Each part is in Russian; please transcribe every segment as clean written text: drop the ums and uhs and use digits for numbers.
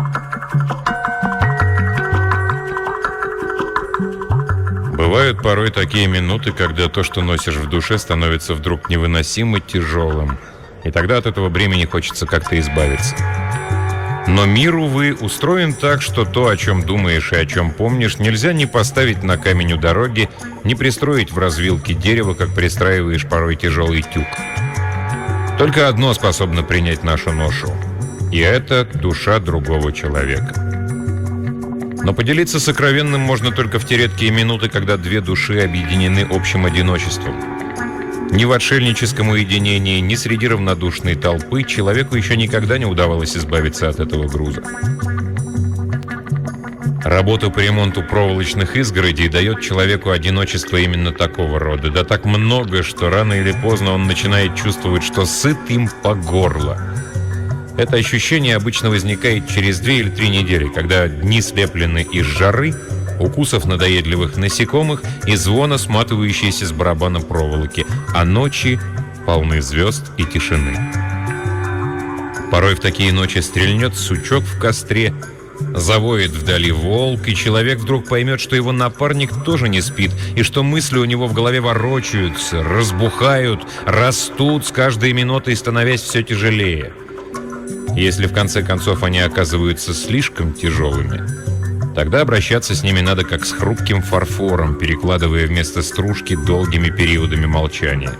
Бывают порой такие минуты, когда то, что носишь в душе, становится вдруг невыносимо тяжелым, и тогда от этого бремени хочется как-то избавиться. Но мир, увы, устроен так, что то, о чем думаешь и о чем помнишь, нельзя ни поставить на камень у дороги, ни пристроить в развилке дерева, как пристраиваешь порой тяжелый тюк. Только одно способно принять нашу ношу, и это душа другого человека. Но поделиться сокровенным можно только в те редкие минуты, когда две души объединены общим одиночеством. Ни в отшельническом уединении, ни среди равнодушной толпы человеку еще никогда не удавалось избавиться от этого груза. Работа по ремонту проволочных изгородей дает человеку одиночество именно такого рода. Да так много, что рано или поздно он начинает чувствовать, что сыт им по горло. Это ощущение обычно возникает через 2 или 3 недели, когда дни слеплены из жары, укусов надоедливых насекомых и звона, сматывающейся с барабана проволоки, а ночи полны звезд и тишины. Порой в такие ночи стрельнет сучок в костре, завоет вдали волк, и человек вдруг поймет, что его напарник тоже не спит, и что мысли у него в голове ворочаются, разбухают, растут с каждой минутой, становясь все тяжелее. Если в конце концов они оказываются слишком тяжелыми, тогда обращаться с ними надо как с хрупким фарфором, перекладывая вместо стружки долгими периодами молчания.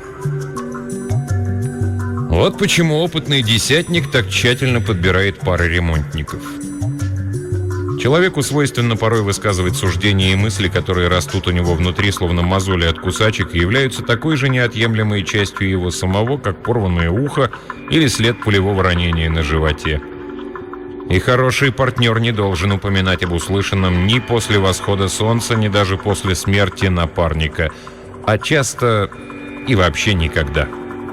Вот почему опытный десятник так тщательно подбирает пары ремонтников. Человеку свойственно порой высказывать суждения и мысли, которые растут у него внутри, словно мозоли от кусачек, и являются такой же неотъемлемой частью его самого, как порванное ухо или след пулевого ранения на животе. И хороший партнер не должен упоминать об услышанном ни после восхода солнца, ни даже после смерти напарника, а часто и вообще никогда.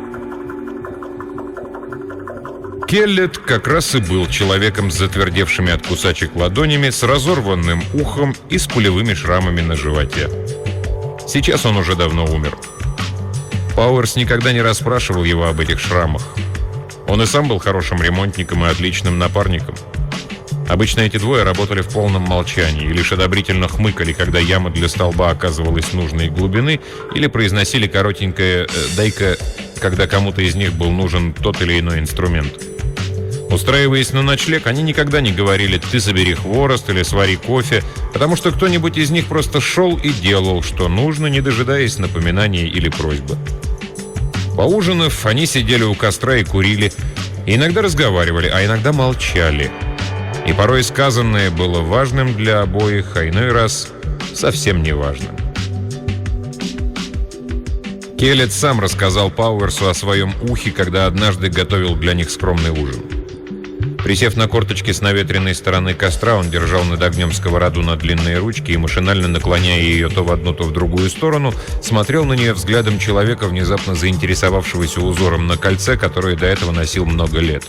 Келлет как раз и был человеком с затвердевшими от кусачек ладонями, с разорванным ухом и с пулевыми шрамами на животе. Сейчас он уже давно умер. Пауэрс никогда не расспрашивал его об этих шрамах. Он и сам был хорошим ремонтником и отличным напарником. Обычно эти двое работали в полном молчании и лишь одобрительно хмыкали, когда яма для столба оказывалась нужной глубины, или произносили коротенькое «дай-ка», когда кому-то из них был нужен тот или иной инструмент. Устраиваясь на ночлег, они никогда не говорили «ты собери хворост» или «свари кофе», потому что кто-нибудь из них просто шел и делал, что нужно, не дожидаясь напоминаний или просьбы. Поужинав, они сидели у костра и курили, и иногда разговаривали, а иногда молчали. И порой сказанное было важным для обоих, а иной раз совсем не важным. Келлет сам рассказал Пауэрсу о своем ухе, когда однажды готовил для них скромный ужин. Присев на корточки с наветренной стороны костра, он держал над огнем сковороду на длинные ручки и, машинально наклоняя ее то в одну, то в другую сторону, смотрел на нее взглядом человека, внезапно заинтересовавшегося узором на кольце, которое до этого носил много лет.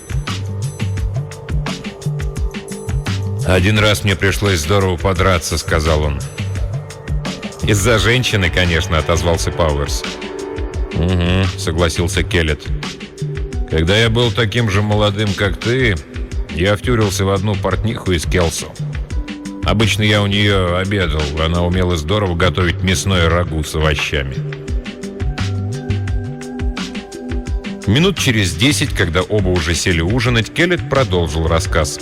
«Один раз мне пришлось здорово подраться», — сказал он. «Из-за женщины, конечно», — отозвался Пауэрс. «Угу», — согласился Келлет. «Когда я был таким же молодым, как ты, я втюрился в одну портниху из Келсо. Обычно я у нее обедал, она умела здорово готовить мясное рагу с овощами». Минут через 10, когда оба уже сели ужинать, Келлет продолжил рассказ.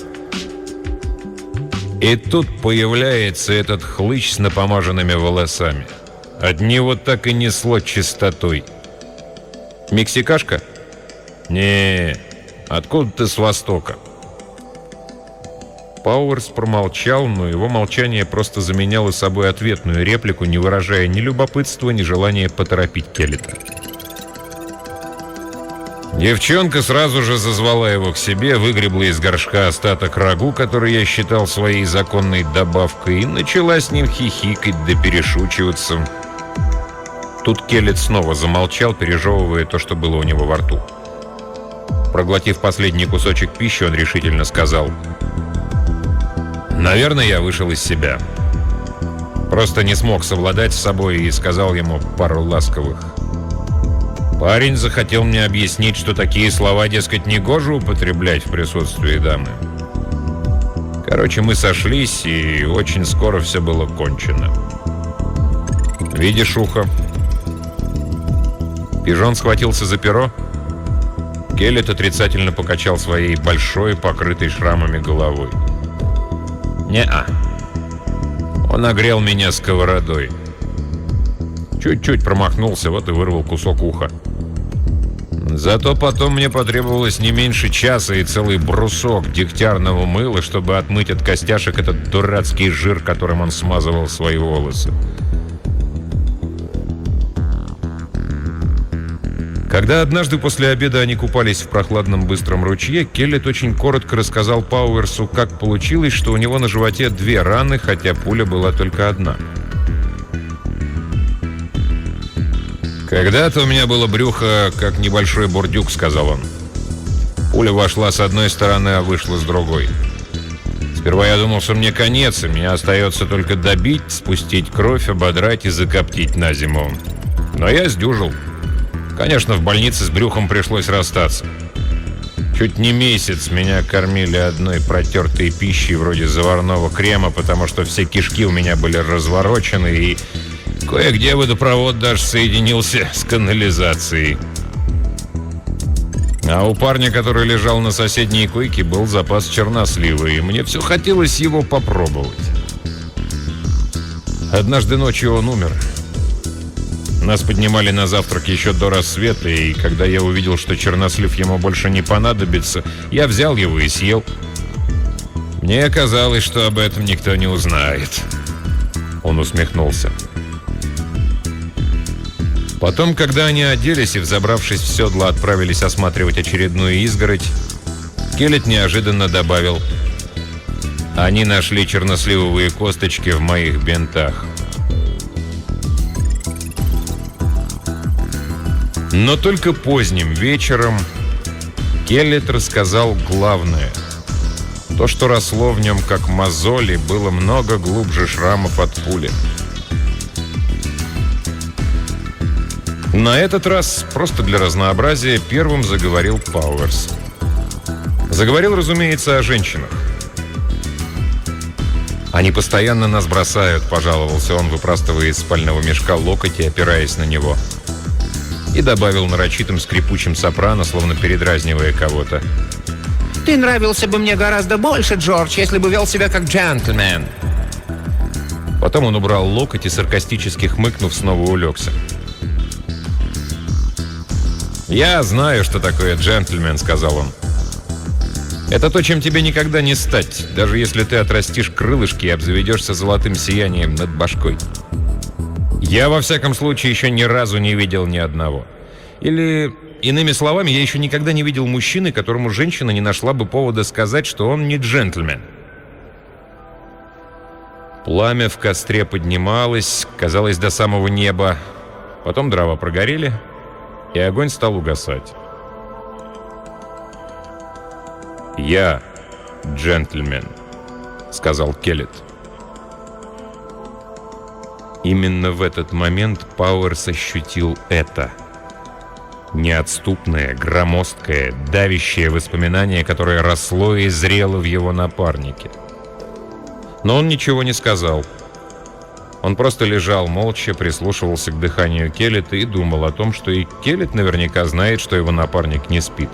И тут появляется этот хлыщ с напомаженными волосами. От него так и несло чистотой. «Мексикашка?» «Не, откуда-то с востока». Пауэрс промолчал, но его молчание просто заменяло собой ответную реплику, не выражая ни любопытства, ни желания поторопить Келлета. Девчонка сразу же зазвала его к себе, выгребла из горшка остаток рагу, который я считал своей законной добавкой, и начала с ним хихикать да перешучиваться. Тут Келлет снова замолчал, пережевывая то, что было у него во рту. Проглотив последний кусочек пищи, он решительно сказал: «Наверное, я вышел из себя. Просто не смог совладать с собой и сказал ему пару ласковых. Парень захотел мне объяснить, что такие слова, дескать, негоже употреблять в присутствии дамы. Короче, мы сошлись, и очень скоро все было кончено. Видишь ухо? Пижон схватился за перо. Келлет отрицательно покачал своей большой, покрытой шрамами головой. Не-а. Он огрел меня сковородой. Чуть-чуть промахнулся, вот и вырвал кусок уха. Зато потом мне потребовалось не меньше часа и целый брусок дегтярного мыла, чтобы отмыть от костяшек этот дурацкий жир, которым он смазывал свои волосы. Когда однажды после обеда они купались в прохладном быстром ручье, Келлет очень коротко рассказал Пауэрсу, как получилось, что у него на животе 2 раны, хотя пуля была только одна. «Когда-то у меня было брюхо, как небольшой бурдюк», — сказал он. «Пуля вошла с одной стороны, а вышла с другой. Сперва я думал, что мне конец, и мне остается только добить, спустить кровь, ободрать и закоптить на зиму. Но я сдюжил. Конечно, в больнице с брюхом пришлось расстаться. Чуть не месяц меня кормили одной протертой пищей вроде заварного крема, потому что все кишки у меня были разворочены, и кое-где водопровод даже соединился с канализацией. А у парня, который лежал на соседней койке, был запас чернослива, и мне все хотелось его попробовать. Однажды ночью он умер. Нас поднимали на завтрак еще до рассвета, и когда я увидел, что чернослив ему больше не понадобится, я взял его и съел. Мне казалось, что об этом никто не узнает. Он усмехнулся. Потом, когда они оделись и, взобравшись в седло, отправились осматривать очередную изгородь, Келлет неожиданно добавил: «Они нашли черносливовые косточки в моих бинтах». Но только поздним вечером Келлет рассказал главное. То, что росло в нем как мозоли, было много глубже шрамов от пули. На этот раз, просто для разнообразия, первым заговорил Пауэрс. Заговорил, разумеется, о женщинах. «Они постоянно нас бросают», — пожаловался он, выпрастывая из спального мешка локоть и опираясь на него. И добавил нарочитым скрипучим сопрано, словно передразнивая кого-то: «Ты нравился бы мне гораздо больше, Джордж, если бы вел себя как джентльмен». Потом он убрал локоть и, саркастически хмыкнув, снова улегся. «Я знаю, что такое джентльмен», — сказал он. «Это то, чем тебе никогда не стать, даже если ты отрастишь крылышки и обзаведешься золотым сиянием над башкой. Я, во всяком случае, еще ни разу не видел ни одного. Или, иными словами, я еще никогда не видел мужчины, которому женщина не нашла бы повода сказать, что он не джентльмен». Пламя в костре поднималось, казалось, до самого неба. Потом дрова прогорели, и огонь стал угасать. «Я джентльмен», — сказал Келлет. Именно в этот момент Пауэрс ощутил это. Неотступное, громоздкое, давящее воспоминание, которое росло и зрело в его напарнике. Но он ничего не сказал. Он просто лежал молча, прислушивался к дыханию Келлета и думал о том, что и Келлет наверняка знает, что его напарник не спит.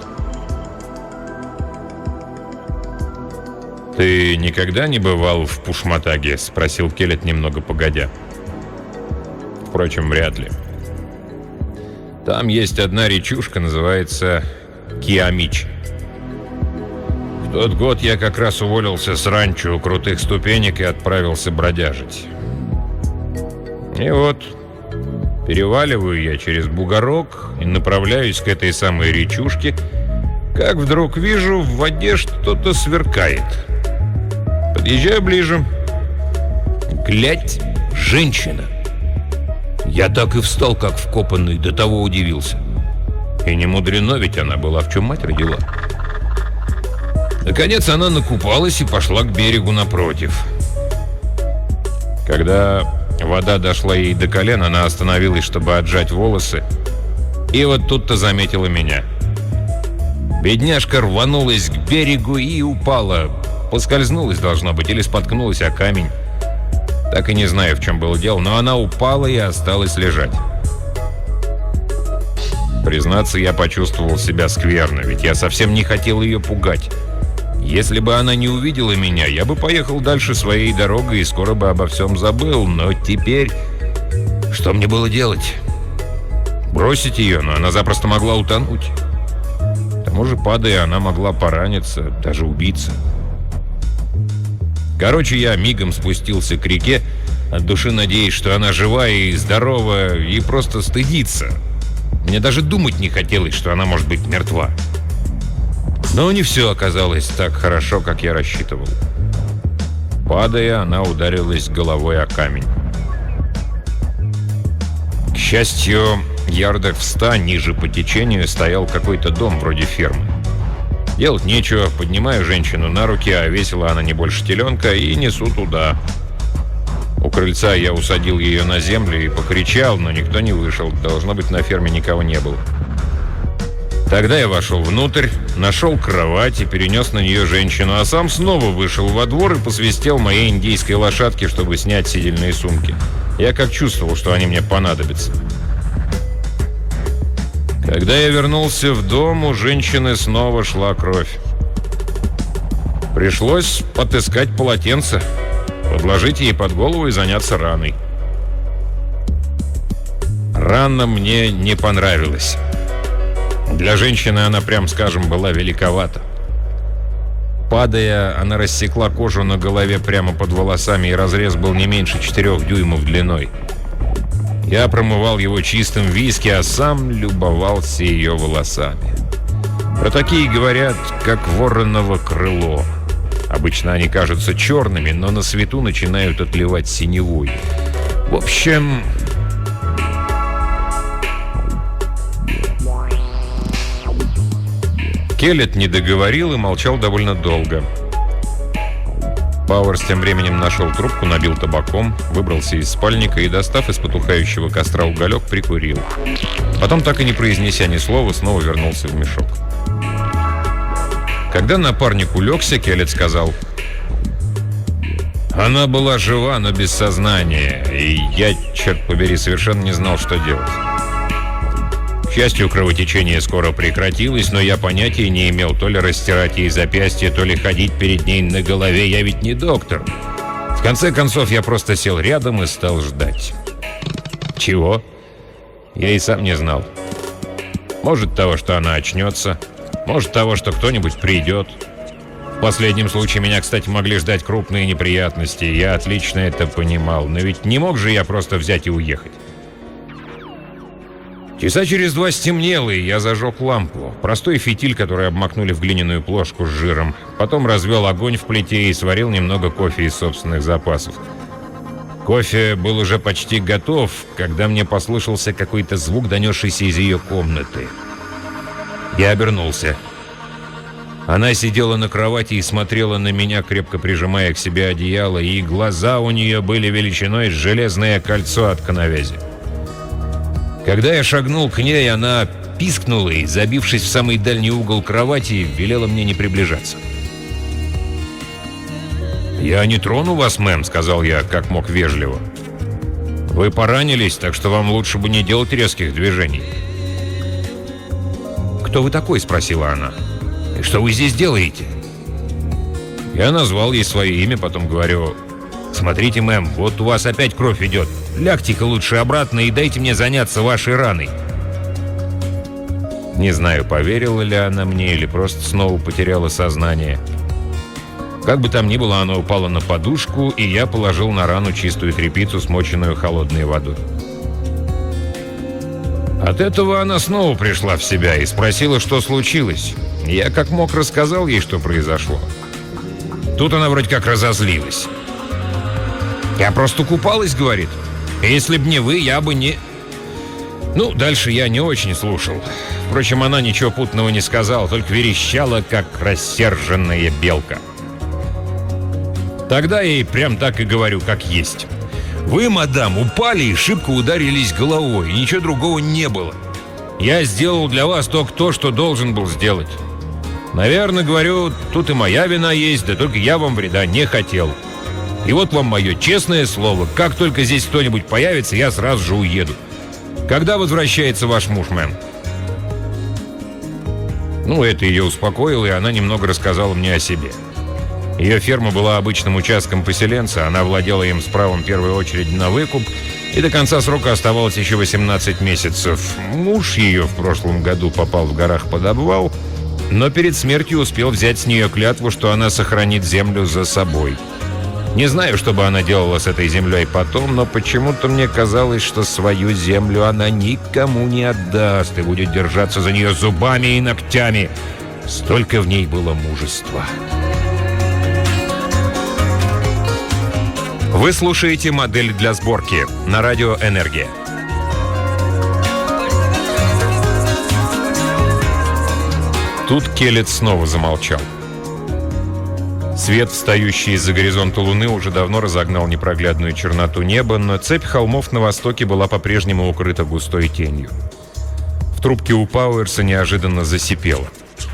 «Ты никогда не бывал в Пушматаге?» — спросил Келлет немного погодя. «Впрочем, вряд ли. Там есть одна речушка, называется Киамич. В тот год я как раз уволился с ранчо у крутых ступенек и отправился бродяжить. И вот, переваливаю я через бугорок и направляюсь к этой самой речушке, как вдруг вижу, в воде что-то сверкает. Подъезжаю ближе. Глядь, женщина. Я так и встал, как вкопанный, до того удивился. И не мудрено, ведь она была, в чем мать родила. Наконец она накупалась и пошла к берегу напротив. Когда вода дошла ей до колен, она остановилась, чтобы отжать волосы, и вот тут-то заметила меня. Бедняжка рванулась к берегу и упала Поскользнулась, должно быть, или споткнулась о камень. Так и не знаю, в чем было дело, но она упала и осталась лежать. Признаться, я почувствовал себя скверно, ведь я совсем не хотел ее пугать. Если бы она не увидела меня, я бы поехал дальше своей дорогой и скоро бы обо всем забыл. Но теперь... Что мне было делать? Бросить ее, но она запросто могла утонуть. К тому же, падая, она могла пораниться, даже убиться. Короче, я мигом спустился к реке, от души надеясь, что она жива и здорова, и просто стыдится. Мне даже думать не хотелось, что она может быть мертва. Но не все оказалось так хорошо, как я рассчитывал. Падая, она ударилась головой о камень. К счастью, ярдах в 100 ниже по течению стоял какой-то дом вроде фермы. Делать нечего, поднимаю женщину на руки, а весила она не больше теленка, и несу туда. У крыльца я усадил ее на землю и покричал, но никто не вышел. Должно быть, на ферме никого не было. Тогда я вошел внутрь, нашел кровать и перенес на нее женщину, а сам снова вышел во двор и посвистел моей индейской лошадке, чтобы снять сидельные сумки. Я как чувствовал, что они мне понадобятся. Когда я вернулся в дом, у женщины снова шла кровь. Пришлось отыскать полотенце, подложить ей под голову и заняться раной. Рана мне не понравилась. Для женщины она, прям скажем, была великовата. Падая, она рассекла кожу на голове прямо под волосами, и разрез был не меньше 4 дюймов длиной. Я промывал его чистым виски, а сам любовался ее волосами. Про такие говорят, как вороново крыло. Обычно они кажутся черными, но на свету начинают отливать синевой. В общем... Келлет не договорил и молчал довольно долго. Пауэрс тем временем нашел трубку, набил табаком, выбрался из спальника и, достав из потухающего костра уголек, прикурил. Потом, так и не произнеся ни слова, снова вернулся в мешок. Когда напарник улегся, Келлет сказал: «Она была жива, но без сознания, и я, черт побери, совершенно не знал, что делать. К счастью, кровотечение скоро прекратилось, но я понятия не имел, то ли растирать ей запястье, то ли ходить перед ней на голове. Я ведь не доктор. В конце концов, я просто сел рядом и стал ждать. Чего? Я и сам не знал. Может, того, что она очнется. Может, того, что кто-нибудь придет. В последнем случае меня, кстати, могли ждать крупные неприятности. Я отлично это понимал. Но ведь не мог же я просто взять и уехать. Часа через 2 стемнело, и я зажег лампу. Простой фитиль, который обмакнули в глиняную плошку с жиром. Потом развел огонь в плите и сварил немного кофе из собственных запасов. Кофе был уже почти готов, когда мне послышался какой-то звук, донесшийся из ее комнаты. Я обернулся. Она сидела на кровати и смотрела на меня, крепко прижимая к себе одеяло, и глаза у нее были величиной с железное кольцо от коновязи. Когда я шагнул к ней, она пискнула и, забившись в самый дальний угол кровати, велела мне не приближаться. «Я не трону вас, мэм», — сказал я, как мог вежливо. «Вы поранились, так что вам лучше бы не делать резких движений». «Кто вы такой?» — спросила она. «И что вы здесь делаете?» Я назвал ей свое имя, потом говорю: «Смотрите, мэм, вот у вас опять кровь идет. Лягте-ка лучше обратно и дайте мне заняться вашей раной». Не знаю, поверила ли она мне или просто снова потеряла сознание. Как бы там ни было, она упала на подушку, и я положил на рану чистую тряпицу, смоченную холодной водой. От этого она снова пришла в себя и спросила, что случилось. Я как мог рассказал ей, что произошло. Тут она вроде как разозлилась. «Я просто купалась», — говорит. «Если б не вы, я бы не...» Ну, дальше я не очень слушал. Впрочем, она ничего путного не сказала, только верещала, как рассерженная белка. Тогда я ей прям так и говорю, как есть. «Вы, мадам, упали и шибко ударились головой, и ничего другого не было. Я сделал для вас только то, что должен был сделать. Наверное, говорю, тут и моя вина есть, да только я вам вреда не хотел. И вот вам мое честное слово, как только здесь кто-нибудь появится, я сразу же уеду. Когда возвращается ваш муж, мэм?» Это ее успокоило, и она немного рассказала мне о себе. Ее ферма была обычным участком поселенца, она владела им с правом первой очереди на выкуп, и до конца срока оставалось еще 18 месяцев. Муж ее в прошлом году попал в горах под обвал, но перед смертью успел взять с нее клятву, что она сохранит землю за собой. Не знаю, что бы она делала с этой землей потом, но почему-то мне казалось, что свою землю она никому не отдаст и будет держаться за нее зубами и ногтями. Столько в ней было мужества. Вы слушаете «Модель для сборки» на радио «Энергия». Тут Келлет снова замолчал. Свет, встающий из-за горизонта луны, уже давно разогнал непроглядную черноту неба, но цепь холмов на востоке была по-прежнему укрыта густой тенью. В трубке у Пауэрса неожиданно засипело.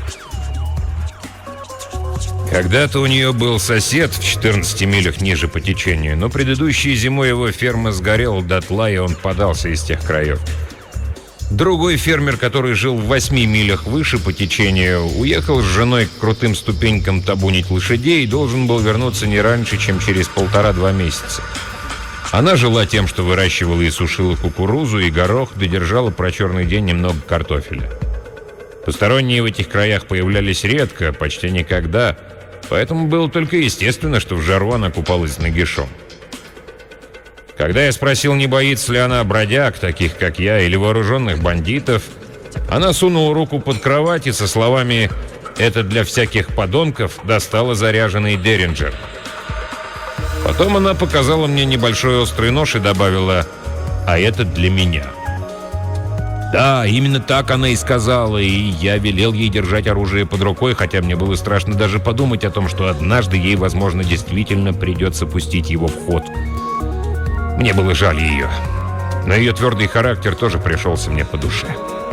Когда-то у нее был сосед в 14 милях ниже по течению, но предыдущей зимой его ферма сгорела дотла, и он подался из тех краев. Другой фермер, который жил в 8 милях выше по течению, уехал с женой к крутым ступенькам табунить лошадей и должен был вернуться не раньше, чем через 1,5-2 месяца. Она жила тем, что выращивала и сушила кукурузу и горох, да держала про черный день немного картофеля. Посторонние в этих краях появлялись редко, почти никогда, поэтому было только естественно, что в жару она купалась нагишом. Когда я спросил, не боится ли она бродяг, таких как я, или вооруженных бандитов, она сунула руку под кровать и со словами «это для всяких подонков» достала заряженный Деринджер. Потом она показала мне небольшой острый нож и добавила «а это для меня». Да, именно так она и сказала, и я велел ей держать оружие под рукой, хотя мне было страшно даже подумать о том, что однажды ей, возможно, действительно придется пустить его в ход. Мне было жаль ее, но ее твердый характер тоже пришелся мне по душе.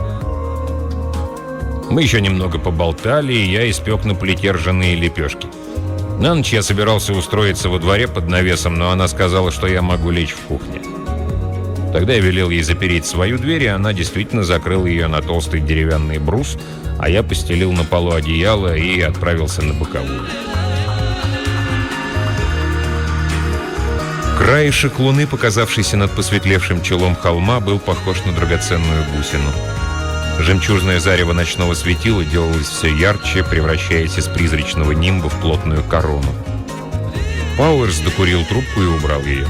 Мы еще немного поболтали, и я испек на плите ржаные лепешки. На ночь я собирался устроиться во дворе под навесом, но она сказала, что я могу лечь в кухне. Тогда я велел ей запереть свою дверь, и она действительно закрыла ее на толстый деревянный брус, а я постелил на полу одеяло и отправился на боковую. Краешек луны, показавшийся над посветлевшим челом холма, был похож на драгоценную бусину. Жемчужное зарево ночного светила делалось все ярче, превращаясь из призрачного нимба в плотную корону. Пауэрс докурил трубку и убрал ее.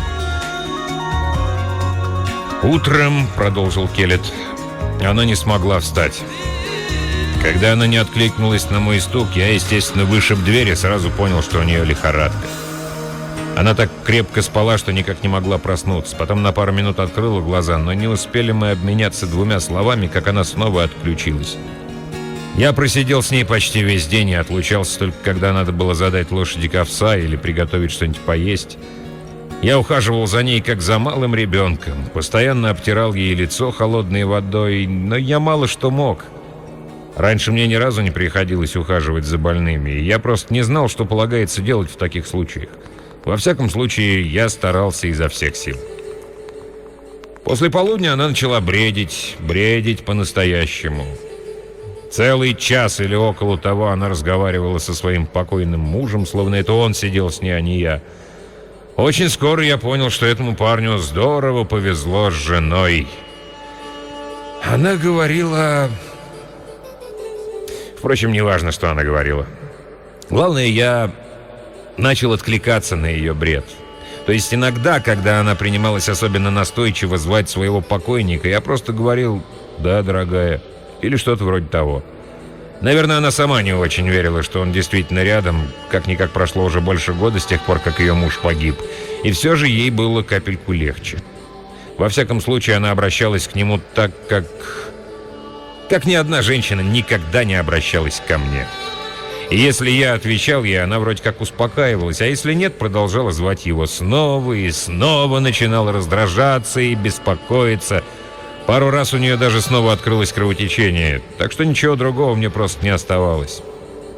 «Утром», — продолжил Келлет, — «она не смогла встать. Когда она не откликнулась на мой стук, я, естественно, вышиб дверь и сразу понял, что у нее лихорадка. Она так крепко спала, что никак не могла проснуться. Потом на пару минут открыла глаза, но не успели мы обменяться 2 словами, как она снова отключилась. Я просидел с ней почти весь день и отлучался только, когда надо было задать лошади овса или приготовить что-нибудь поесть. Я ухаживал за ней, как за малым ребенком, постоянно обтирал ей лицо холодной водой, но я мало что мог. Раньше мне ни разу не приходилось ухаживать за больными, и я просто не знал, что полагается делать в таких случаях. Во всяком случае, я старался изо всех сил. После полудня она начала бредить по-настоящему. Целый час или около того она разговаривала со своим покойным мужем, словно это он сидел с ней, а не я. Очень скоро я понял, что этому парню здорово повезло с женой. Она говорила... Впрочем, не важно, что она говорила. Главное, я начал откликаться на ее бред. То есть иногда, когда она принималась особенно настойчиво звать своего покойника, я просто говорил «да, дорогая», или что-то вроде того. Наверное, она сама не очень верила, что он действительно рядом. Как-никак прошло уже больше года с тех пор, как ее муж погиб. И все же ей было капельку легче. Во всяком случае, она обращалась к нему так, как ни одна женщина никогда не обращалась ко мне. И если я отвечал ей, она вроде как успокаивалась, а если нет, продолжала звать его снова и снова, начинала раздражаться и беспокоиться. Пару раз у нее даже снова открылось кровотечение, так что ничего другого мне просто не оставалось.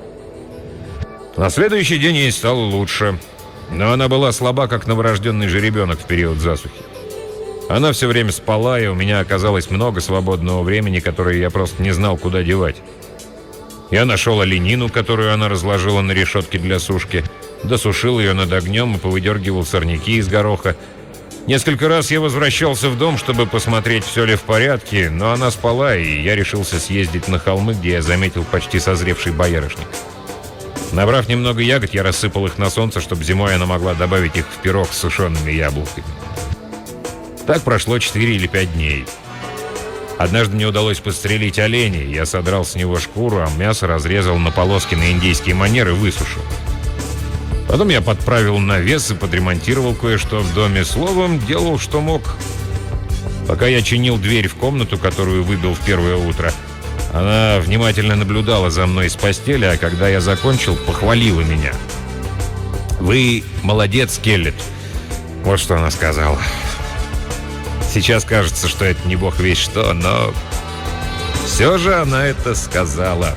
На следующий день ей стало лучше, но она была слаба, как новорожденный жеребенок в период засухи. Она все время спала, и у меня оказалось много свободного времени, которое я просто не знал, куда девать. Я нашел оленину, которую она разложила на решетке для сушки, досушил ее над огнем и повыдергивал сорняки из гороха. Несколько раз я возвращался в дом, чтобы посмотреть, все ли в порядке, но она спала, и я решился съездить на холмы, где я заметил почти созревший боярышник. Набрав немного ягод, я рассыпал их на солнце, чтобы зимой она могла добавить их в пирог с сушеными яблоками. Так прошло 4 или 5 дней. Однажды мне удалось подстрелить оленя, я содрал с него шкуру, а мясо разрезал на полоски на индийские манеры и высушил. Потом я подправил навес и подремонтировал кое-что в доме. Словом, делал, что мог. Пока я чинил дверь в комнату, которую выбил в первое утро, она внимательно наблюдала за мной с постели, а когда я закончил, похвалила меня. «Вы молодец, Келлет!» Вот что она сказала. Сейчас кажется, что это не бог весть что, но все же она это сказала.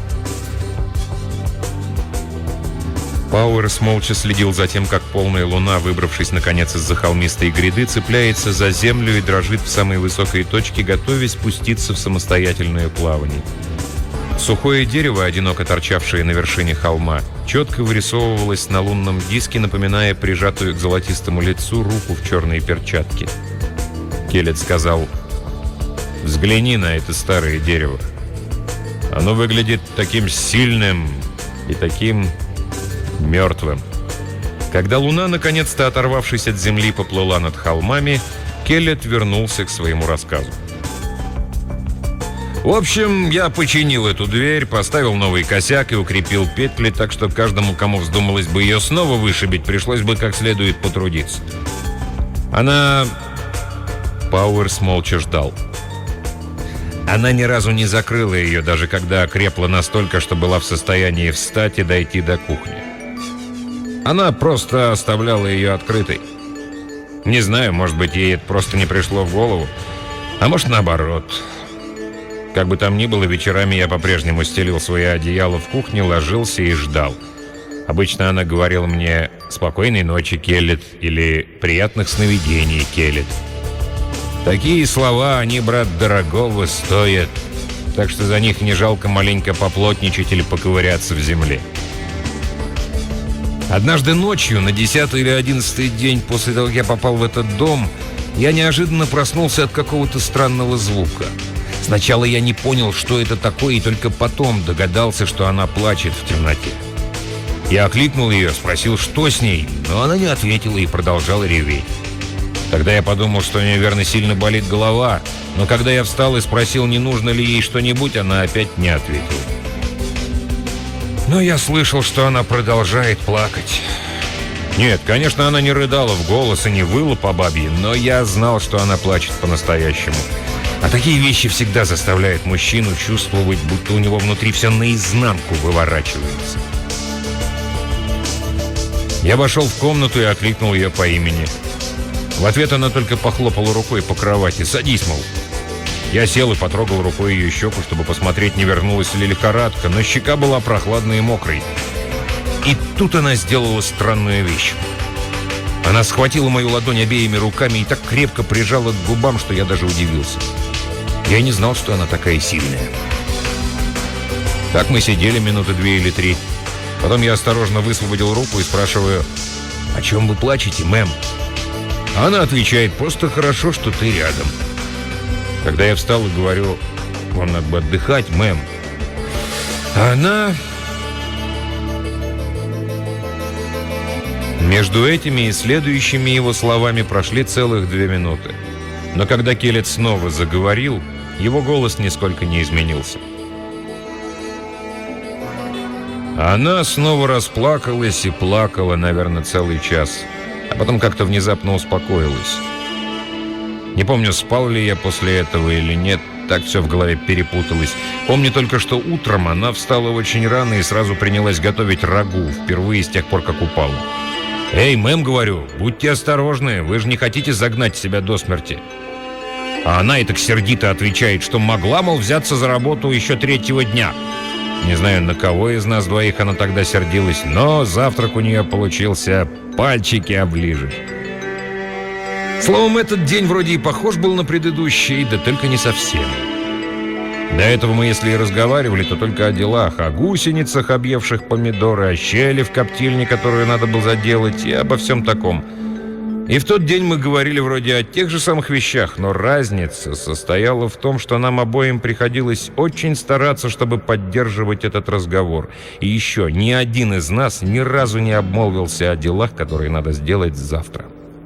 Пауэрс молча следил за тем, как полная луна, выбравшись наконец из-за холмистой гряды, цепляется за землю и дрожит в самой высокой точке, готовясь спуститься в самостоятельное плавание. Сухое дерево, одиноко торчавшее на вершине холма, четко вырисовывалось на лунном диске, напоминая прижатую к золотистому лицу руку в черной перчатке. Келлет сказал: «Взгляни на это старое дерево. Оно выглядит таким сильным и таким мертвым». Когда луна, наконец-то оторвавшись от земли, поплыла над холмами, Келлет вернулся к своему рассказу. В общем, я починил эту дверь, поставил новый косяк и укрепил петли, так что каждому, кому вздумалось бы ее снова вышибить, пришлось бы как следует потрудиться. Она... Пауэрс молча ждал. Она ни разу не закрыла ее, даже когда окрепла настолько, что была в состоянии встать и дойти до кухни. Она просто оставляла ее открытой. Не знаю, может быть, ей это просто не пришло в голову, а может, наоборот. Как бы там ни было, вечерами я по-прежнему стелил свои одеяла в кухне, ложился и ждал. Обычно она говорила мне «Спокойной ночи, Келлет» или «Приятных сновидений, Келлет». Такие слова, они, брат, дорогого стоят, так что за них не жалко маленько поплотничать или поковыряться в земле. Однажды ночью, на 10-й или 11-й день после того, как я попал в этот дом, я неожиданно проснулся от какого-то странного звука. Сначала я не понял, что это такое, и только потом догадался, что она плачет в темноте. Я окликнул ее, спросил, что с ней, но она не ответила и продолжала реветь. Тогда я подумал, что у нее, верно, сильно болит голова, но когда я встал и спросил, не нужно ли ей что-нибудь, она опять не ответила. Но я слышал, что она продолжает плакать. Нет, конечно, она не рыдала в голос и не выла по бабье, но я знал, что она плачет по-настоящему. А такие вещи всегда заставляют мужчину чувствовать, будто у него внутри все наизнанку выворачивается. Я вошел в комнату и окликнул ее по имени. В ответ она только похлопала рукой по кровати. «Садись, мол». Я сел и потрогал рукой ее щеку, чтобы посмотреть, не вернулась ли лихорадка, но щека была прохладной и мокрой. И тут она сделала странную вещь. Она схватила мою ладонь обеими руками и так крепко прижала к губам, что я даже удивился. Я не знал, что она такая сильная. Так мы сидели минуты 2 или 3. Потом я осторожно высвободил руку и спрашиваю: «О чем вы плачете, мэм?» Она отвечает: «Просто хорошо, что ты рядом». Когда я встал и говорю: «Вам надо бы отдыхать, мэм», она... Между этими и следующими его словами прошли целых 2 минуты. Но когда Келлет снова заговорил, его голос нисколько не изменился. Она снова расплакалась и плакала, наверное, целый час. А потом как-то внезапно успокоилась. Не помню, спал ли я после этого или нет, так все в голове перепуталось. Помню только, что утром она встала очень рано и сразу принялась готовить рагу, впервые с тех пор, как упала. «Эй, мэм, — говорю, — будьте осторожны, вы же не хотите загнать себя до смерти». А она и так сердито отвечает, что могла, мол, взяться за работу еще 3-го дня. Не знаю, на кого из нас двоих она тогда сердилась, но завтрак у нее получился пальчики оближешь. Словом, этот день вроде и похож был на предыдущий, да только не совсем. До этого мы, если и разговаривали, то только о делах, о гусеницах, объевших помидоры, о щели в коптильне, которую надо было заделать, и обо всем таком. И в тот день мы говорили вроде о тех же самых вещах, но разница состояла в том, что нам обоим приходилось очень стараться, чтобы поддерживать этот разговор. И еще ни один из нас ни разу не обмолвился о делах, которые надо сделать завтра.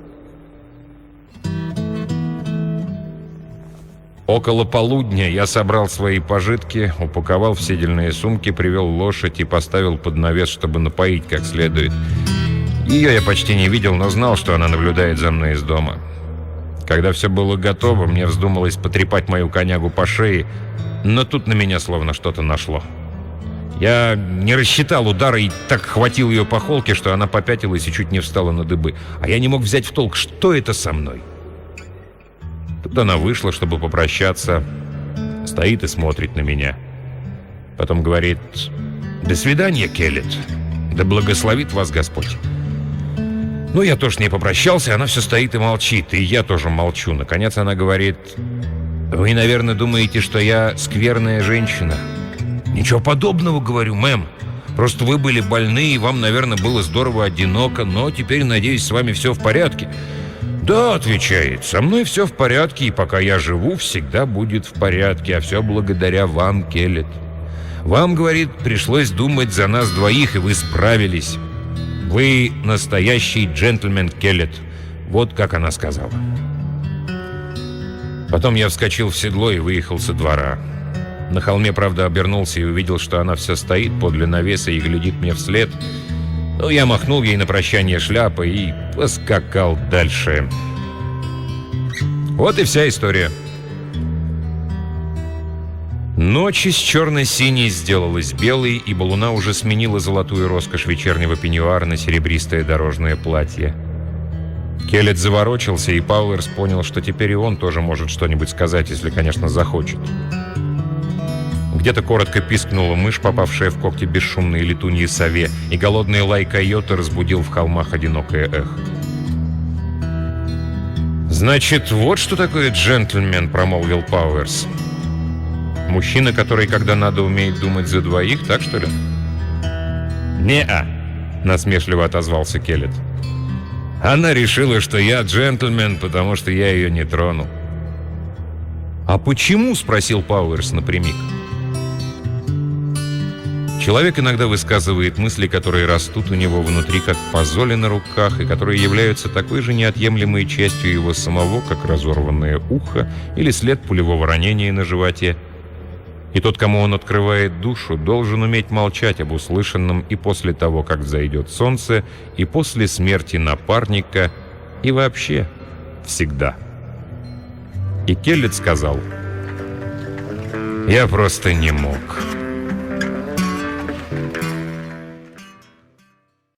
Около полудня я собрал свои пожитки, упаковал в седельные сумки, привел лошадь и поставил под навес, чтобы напоить как следует. Ее я почти не видел, но знал, что она наблюдает за мной из дома. Когда все было готово, мне вздумалось потрепать мою конягу по шее, но тут на меня словно что-то нашло. Я не рассчитал удара и так хватил ее по холке, что она попятилась и чуть не встала на дыбы. А я не мог взять в толк, что это со мной. Тут она вышла, чтобы попрощаться, стоит и смотрит на меня. Потом говорит: «До свидания, Келлет. Да благословит вас Господь». Ну, я тоже с ней попрощался, она все стоит и молчит, и я тоже молчу. Наконец она говорит: «Вы, наверное, думаете, что я скверная женщина». «Ничего подобного, — говорю, — мэм. Просто вы были больны, и вам, наверное, было здорово одиноко, но теперь, надеюсь, с вами все в порядке». «Да, — отвечает, — со мной все в порядке, и пока я живу, всегда будет в порядке, а все благодаря вам, Келлет. Вам, — говорит, — пришлось думать за нас двоих, и вы справились. Вы настоящий джентльмен, Келлет». Вот как она сказала. Потом я вскочил в седло и выехал со двора. На холме, правда, обернулся и увидел, что она все стоит подле навеса и глядит мне вслед. Но я махнул ей на прощание шляпой и поскакал дальше. Вот и вся история. Ночь из черно-синей сделалась белой, ибо луна уже сменила золотую роскошь вечернего пеньюара на серебристое дорожное платье. Келлет заворочился, и Пауэрс понял, что теперь и он тоже может что-нибудь сказать, если, конечно, захочет. Где-то коротко пискнула мышь, попавшая в когти бесшумной летуньей сове, и голодный лай койота разбудил в холмах одинокое эхо. «Значит, вот что такое джентльмен», — промолвил Пауэрс. «Мужчина, который, когда надо, умеет думать за двоих, так что ли?» «Не-а», — насмешливо отозвался Келлет. «Она решила, что я джентльмен, потому что я ее не тронул». «А почему?» — спросил Пауэрс напрямик. Человек иногда высказывает мысли, которые растут у него внутри, как мозоли на руках, и которые являются такой же неотъемлемой частью его самого, как разорванное ухо или след пулевого ранения на животе. И тот, кому он открывает душу, должен уметь молчать об услышанном и после того, как взойдет солнце, и после смерти напарника, и вообще всегда. И Келлет сказал: «Я просто не мог».